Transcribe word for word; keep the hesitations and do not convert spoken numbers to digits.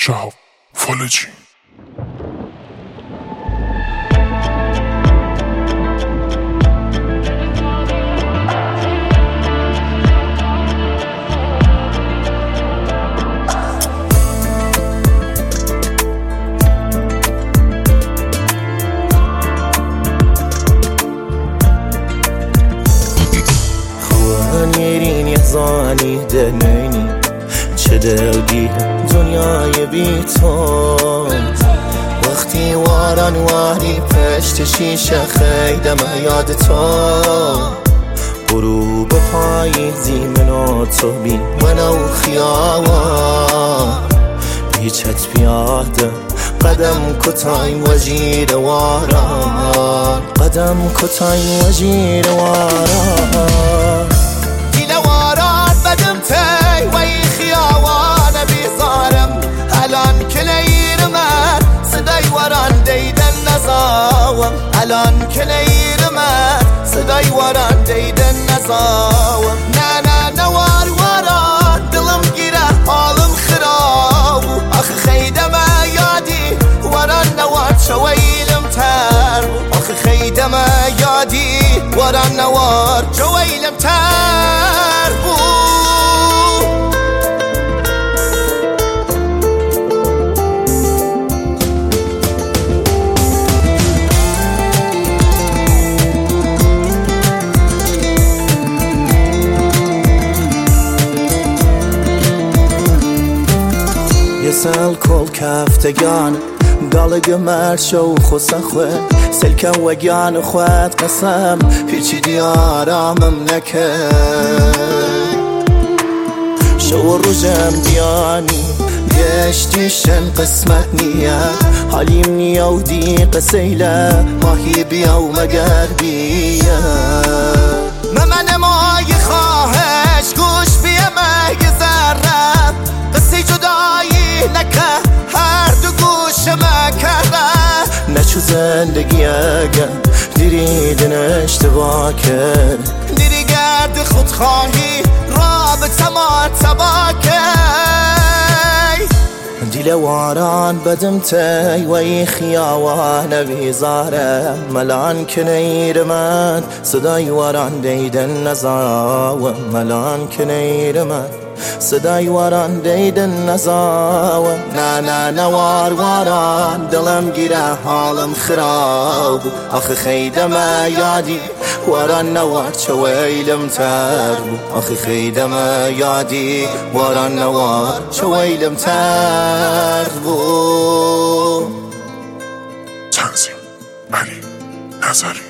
شهاب فالجی. زانی دنینی چه دردی دنیای بی تو وقتی واران واری پشت شیشه خیدم یاد تو غروب پاییزی منو تو بی منو خیابان بیچت بیاده قدم کتای وزیر واران قدم کتای وزیر واران بدم تي وي خياوان بيصارم الان كلير من صداي وران ديدن نزاوم الان كلير من صداي وران ديدن نزاوم نانا نوار وران دلم گيره حالم خراب اخ خيدم يادي وران نوار شويلم تر اخ خيدم يادي وران نوار شويلم تر يسال كل كافتگان قالق مرشو خسخوه سلكا وقيان خوات قسم پیچی دیارامم نکن شو رجم دیانی گشتیشن قسمت نیه حالیم نیا و دی قسیله ماهی بیا و مگر بیا ممن مای خواهش گوش بیا مگذرم قصی جدایی نکه هر دو گوش مکره نچو زندگی اگه دیریدن اشتباه کرد دیری گرد خودخواهی رابطه ما تبا دیل واران بدم تی وی خیاوان بیزاره ملان کنیر من صدای واران دیدن نزاوم ملان کنیر من صدای واران دیدن نزاوم نه نه نوار واران دلم گیره حالم خراب آخه خیدم یادی واران نوار چویلم تر آخه خیدم یادی واران نوار چویلم تر تنظیم علی نظری.